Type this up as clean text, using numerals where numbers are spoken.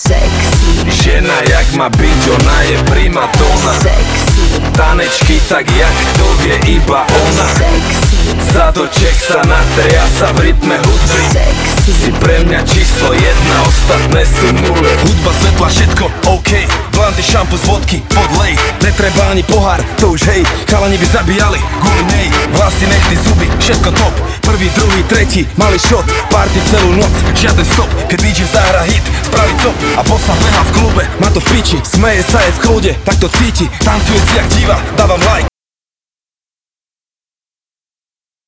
Sexy. Žena jak má byť, ona je primadona. Sexy. Tanečky tak jak to vie iba ona. Sexy. Zadoček sa natria sa v rytme hudby. Sexy. Si pre mňa číslo 1, ostatné sú nule. Hudba, svetla, všetko OK. Blanty, šampus, vodky, podlej. Netreba ani pohár, to už hej. Chalani by zabíjali kvôli nej. Vlasy, nechty, zuby, všetko top. Prvý, druhý, tretí, malý shot. Party celú noc, žiaden stop. Keď DJ zahra hit, spraví cop. A bossa beha v klube, má to v piči. Smeje sa, je v kľude, tak to cíti. Tancuje si jak diva, dávam like,